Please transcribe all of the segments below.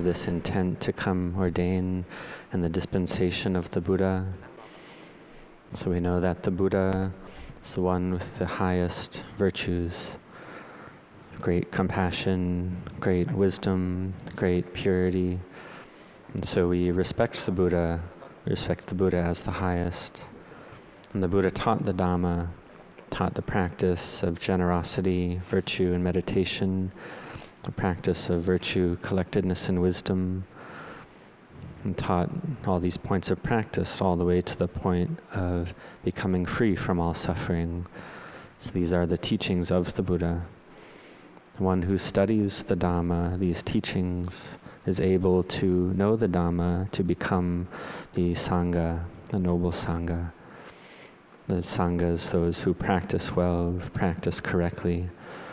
this intent to come ordain in the dispensation of the Buddha. So we know that the Buddha is the one with the highest virtues, great compassion, great wisdom, great purity. And so we respect the Buddha as the highest. And the Buddha taught the Dhamma, taught the practice of generosity, virtue, and meditation, the practice of virtue, collectedness, and wisdom, and taught all these points of practice all the way to the point of becoming free from all suffering. So these are the teachings of the Buddha. One who studies the Dhamma, these teachings, is able to know the Dhamma, to become the Sangha, the noble Sangha. The Sangha is those who practice well, who practice correctly.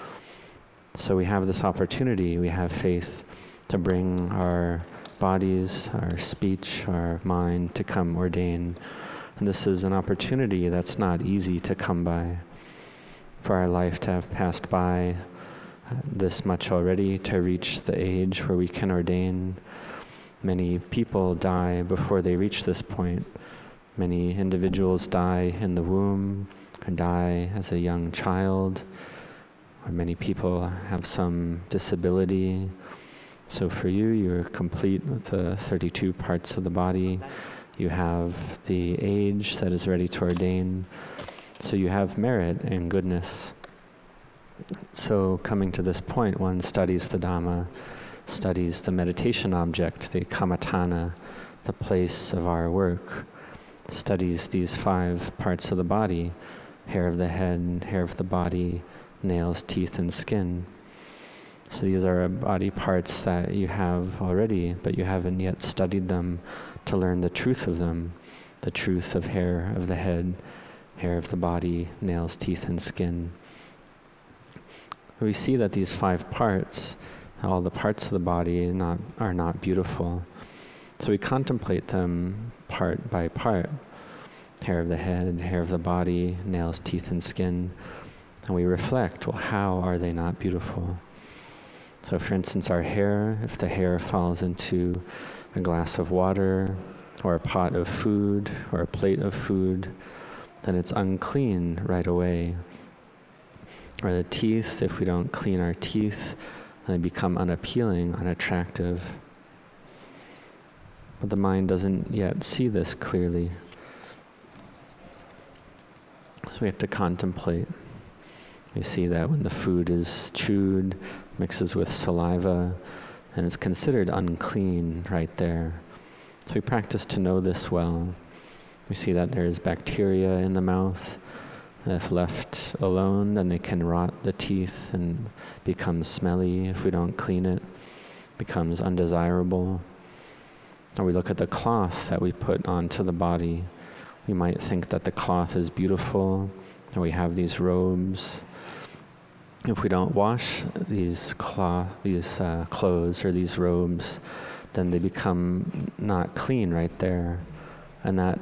So we have this opportunity, we have faith to bring our bodies, our speech, our mind to come ordain. And this is an opportunity that's not easy to come by. For our life to have passed by this much already, to reach the age where we can ordain. Many people die before they reach this point. Many individuals die in the womb, or die as a young child, or many people have some disability. So for you, you're complete with the 32 parts of the body. You have the age that is ready to ordain. So you have merit and goodness. So coming to this point, one studies the Dhamma, studies the meditation object, the kammatthana, the place of our work, studies these 5 parts of the body, hair of the head, hair of the body, nails, teeth, and skin. So these are body parts that you have already, but you haven't yet studied them to learn the truth of them, the truth of hair of the head, hair of the body, nails, teeth, and skin. We see that these 5 parts, all the parts of the body are not beautiful. So we contemplate them part by part. Hair of the head, hair of the body, nails, teeth, and skin. And we reflect, well, how are they not beautiful? So for instance, our hair, if the hair falls into a glass of water, or a pot of food, or a plate of food, then it's unclean right away. Or the teeth, if we don't clean our teeth, they become unappealing, unattractive. But the mind doesn't yet see this clearly. So we have to contemplate. We see that when the food is chewed, mixes with saliva, and it's considered unclean right there. So we practice to know this well. We see that there is bacteria in the mouth. If left alone, then they can rot the teeth and become smelly. If we don't clean it, becomes undesirable. Or we look at the cloth that we put onto the body. We might think that the cloth is beautiful, or we have these robes. If we don't wash these clothes or these robes, then they become not clean right there. And that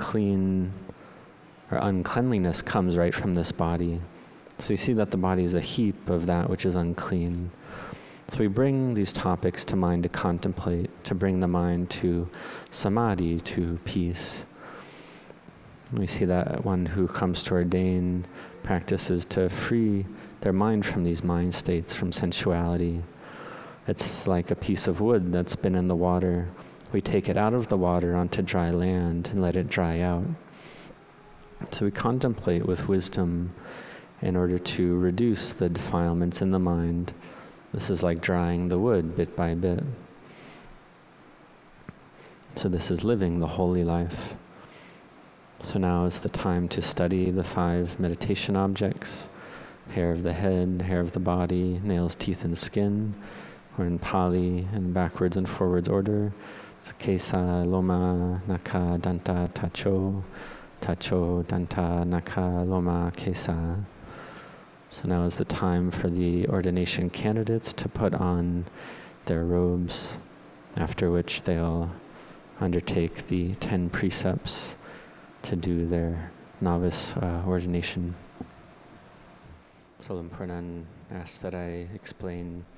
uncleanliness comes right from this body. So you see that the body is a heap of that which is unclean. So we bring these topics to mind to contemplate, to bring the mind to samadhi, to peace. We see that one who comes to ordain practices to free their mind from these mind states, from sensuality. It's like a piece of wood that's been in the water. We take it out of the water onto dry land and let it dry out. So we contemplate with wisdom in order to reduce the defilements in the mind. This is like drying the wood bit by bit. So this is living the holy life. So now is the time to study the 5 meditation objects: hair of the head, hair of the body, nails, teeth, and skin. We're in Pali in backwards and forwards order. So kesa, loma, naka, danta, tacho. Tacho, danta, naka, loma, kesa. So now is the time for the ordination candidates to put on their robes, after which they'll undertake the 10 precepts to do their novice ordination. So Lampunan asked that I explain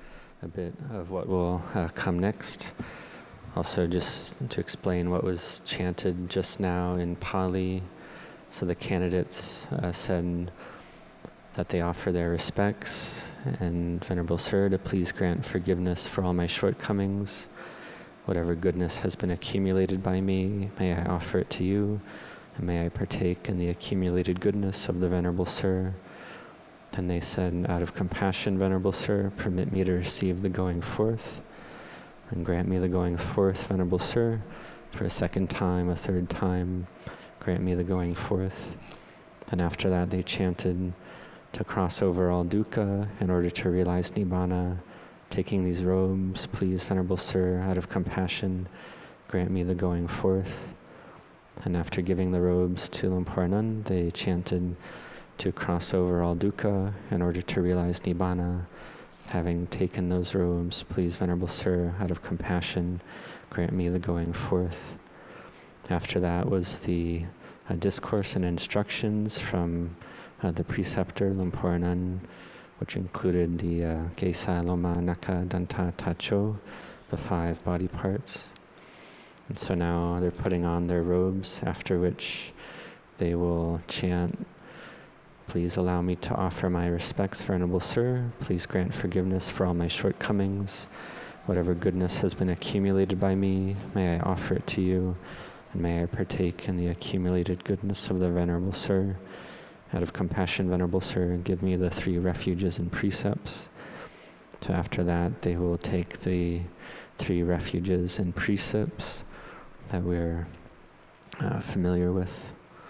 a bit of what will come next. Also, just to explain what was chanted just now in Pali. So the candidates said that they offer their respects and Venerable Sir to please grant forgiveness for all my shortcomings. Whatever goodness has been accumulated by me, may I offer it to you, and may I partake in the accumulated goodness of the Venerable Sir. Then they said, out of compassion, Venerable Sir, permit me to receive the going forth, and grant me the going forth, Venerable Sir, for a second time, a third time, grant me the going forth. And after that they chanted, to cross over all dukkha in order to realize Nibbana, taking these robes, please, Venerable Sir, out of compassion, grant me the going forth. And after giving the robes to Lumpur Anand, they chanted, to cross over all dukkha in order to realize Nibbana, having taken those robes, please, Venerable Sir, out of compassion, grant me the going forth. After that was the discourse and instructions from the preceptor, Lumpur Anand, which included the Gesa, Loma, Naka, Danta, Tacho, the 5 body parts. And so now they're putting on their robes, after which they will chant, please allow me to offer my respects, Venerable Sir. Please grant forgiveness for all my shortcomings. Whatever goodness has been accumulated by me, may I offer it to you, and may I partake in the accumulated goodness of the Venerable Sir. Out of compassion, Venerable Sir, give me the 3 refuges and precepts. So after that, they will take the 3 refuges and precepts that we're familiar with.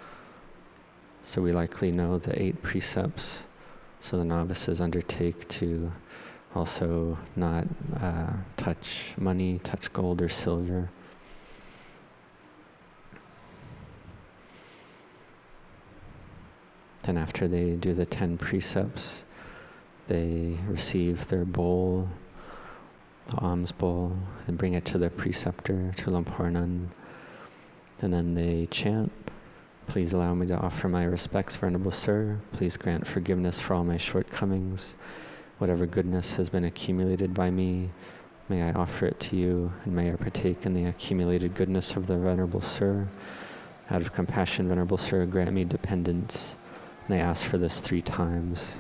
So we likely know the 8 precepts. So the novices undertake to also not touch money, touch gold or silver. Then after they do the 10 precepts, they receive their bowl, the alms bowl, and bring it to the preceptor, to Lumpur Anand. And then they chant, please allow me to offer my respects, Venerable Sir. Please grant forgiveness for all my shortcomings. Whatever goodness has been accumulated by me, may I offer it to you, and may I partake in the accumulated goodness of the Venerable Sir. Out of compassion, Venerable Sir, grant me dependence. And they ask for this 3 times.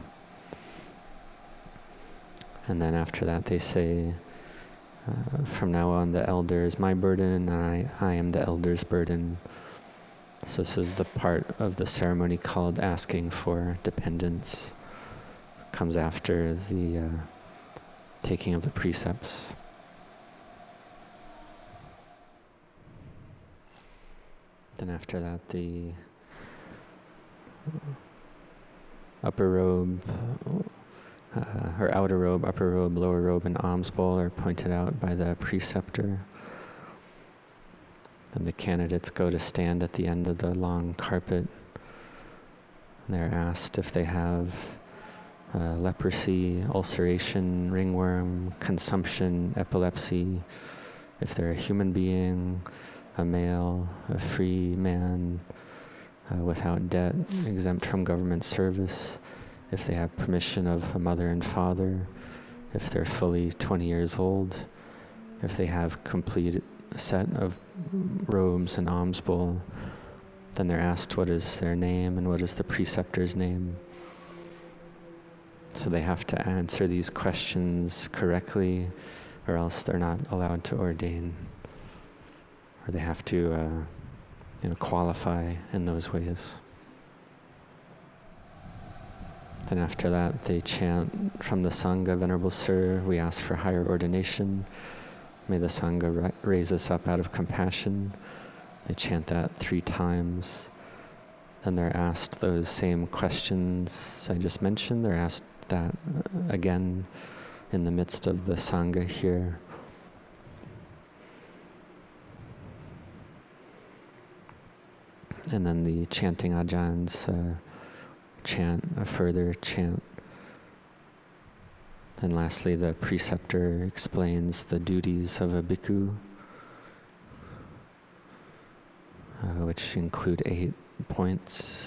And then after that they say, from now on the elder is my burden, and I am the elder's burden. So this is the part of the ceremony called asking for dependence. It comes after the taking of the precepts. Then after that, the upper robe, or outer robe, upper robe, lower robe, and alms bowl are pointed out by the preceptor. Then the candidates go to stand at the end of the long carpet. They're asked if they have leprosy, ulceration, ringworm, consumption, epilepsy, if they're a human being, a male, a free man, without debt, exempt from government service, if they have permission of a mother and father, if they're fully 20 years old, if they have complete set of robes and alms bowl. Then they're asked what is their name and what is the preceptor's name. So they have to answer these questions correctly, or else they're not allowed to ordain, or they have to qualify in those ways. Then after that, they chant from the Sangha, Venerable Sir, we ask for higher ordination. May the Sangha raise us up out of compassion. They chant that 3 times. Then they're asked those same questions I just mentioned. They're asked that again in the midst of the Sangha here. And then the chanting ajahns chant a further chant. And lastly, the preceptor explains the duties of a bhikkhu, which include 8 points.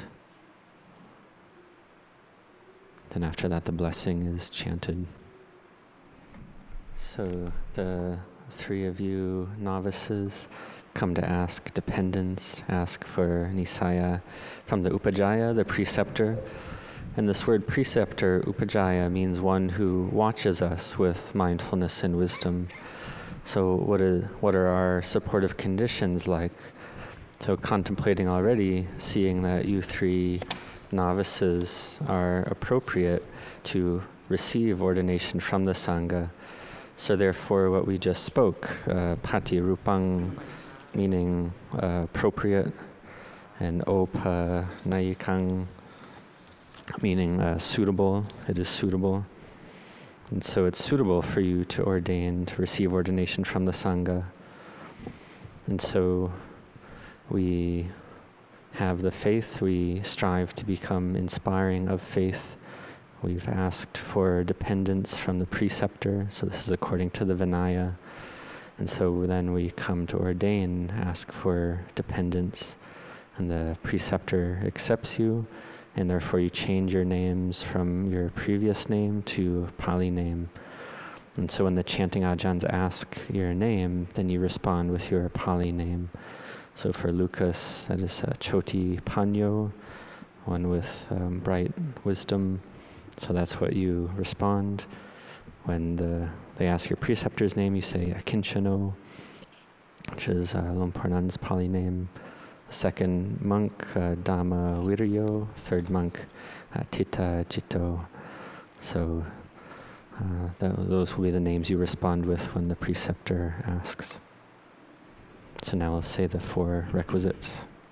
Then after that, the blessing is chanted. So the three of you novices come to ask dependents, ask for Nisaya from the Upajjhaya, the preceptor. And this word preceptor, Upajjhaya, means one who watches us with mindfulness and wisdom. So what are our supportive conditions like? So contemplating already, seeing that you three novices are appropriate to receive ordination from the Sangha. So therefore what we just spoke, pati rupang, meaning appropriate, and opa nayikang, meaning suitable, it is suitable. And so it's suitable for you to ordain, to receive ordination from the Sangha. And so we have the faith, we strive to become inspiring of faith. We've asked for dependence from the preceptor, so this is according to the Vinaya. And so then we come to ordain, ask for dependence, and the preceptor accepts you, and therefore you change your names from your previous name to Pali name. And so when the chanting ajahns ask your name, then you respond with your Pali name. So for Lucas, that is Choti Panyo, one with bright wisdom. So that's what you respond. When they ask your preceptor's name, you say Akinchano, which is Lompornan's Pali name. The second monk, Dhamma Viryo. Third monk, Tita Jito. So those will be the names you respond with when the preceptor asks. So now I'll say the four requisites.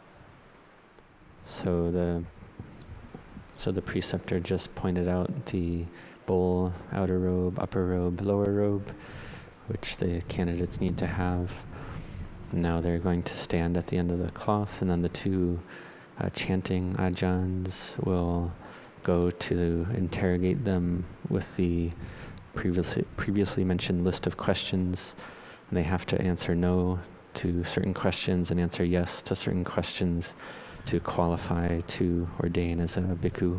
So the preceptor just pointed out the bowl, outer robe, upper robe, lower robe, which the candidates need to have. Now they're going to stand at the end of the cloth, and then the two chanting ajahns will go to interrogate them with the previously mentioned list of questions. And they have to answer no to certain questions and answer yes to certain questions to qualify to ordain as a bhikkhu.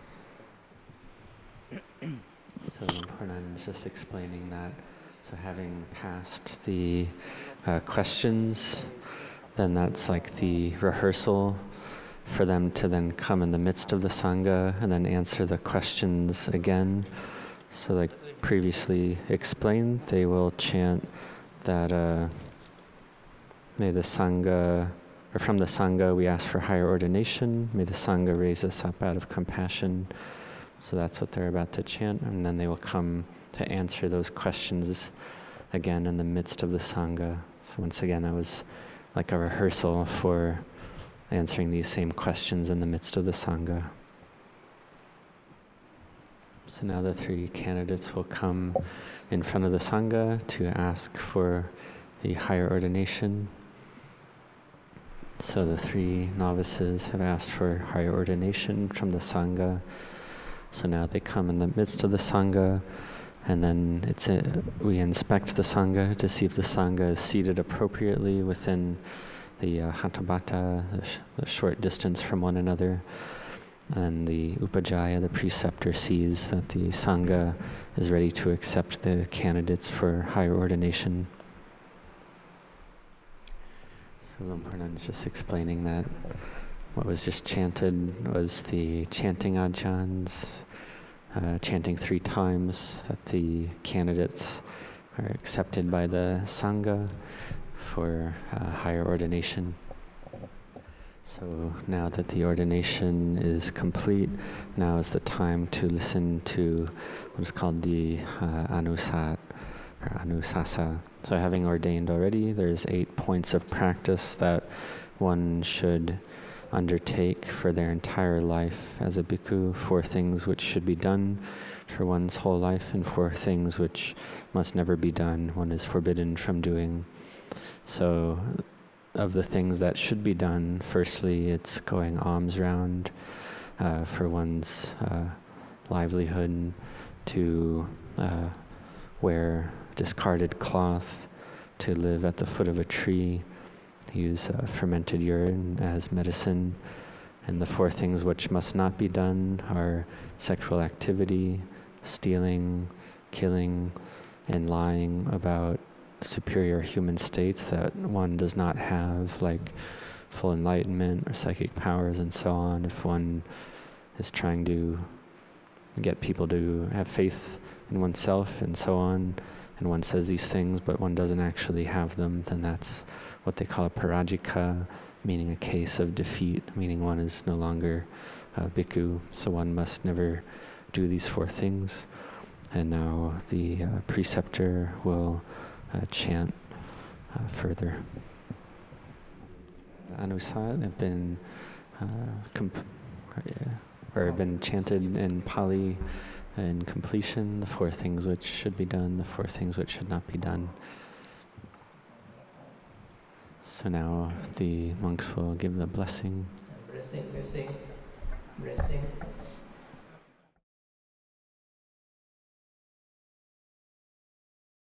So Purnan is just explaining that. So having passed the questions, then that's like the rehearsal for them to then come in the midst of the Sangha and then answer the questions again. So like previously explained, they will chant that may the Sangha, or from the Sangha we ask for higher ordination, may the Sangha raise us up out of compassion. So that's what they're about to chant, and then they will come to answer those questions again in the midst of the Sangha. So once again, that was like a rehearsal for answering these same questions in the midst of the Sangha. So now the three candidates will come in front of the Sangha to ask for the higher ordination. So the three novices have asked for higher ordination from the Sangha. So now they come in the midst of the Sangha, and then we inspect the Sangha to see if the Sangha is seated appropriately within the Hattabhata, the short distance from one another. And the Upajjhaya, the preceptor, sees that the Sangha is ready to accept the candidates for higher ordination. So Lompornan is just explaining that what was just chanted was the chanting ajahns, chanting 3 times, that the candidates are accepted by the Sangha for higher ordination. So now that the ordination is complete, now is the time to listen to what is called the anusat, or anusasa. So having ordained already, there's 8 points of practice that one should undertake for their entire life as a bhikkhu, 4 things which should be done for one's whole life, and 4 things which must never be done, one is forbidden from doing. So of the things that should be done, firstly, it's going alms round for one's livelihood, to wear discarded cloth, to live at the foot of a tree, use fermented urine as medicine. And the 4 things which must not be done are sexual activity, stealing, killing, and lying about superior human states that one does not have, like full enlightenment or psychic powers and so on. If one is trying to get people to have faith in oneself and so on, and one says these things but one doesn't actually have them, then that's what they call a parajika, meaning a case of defeat, meaning one is no longer a bhikkhu, so one must never do these four things. And now the preceptor will chant further. Anusat have been been chanted in Pali in completion, the four things which should be done, the four things which should not be done. So now the monks will give the blessing. Blessing.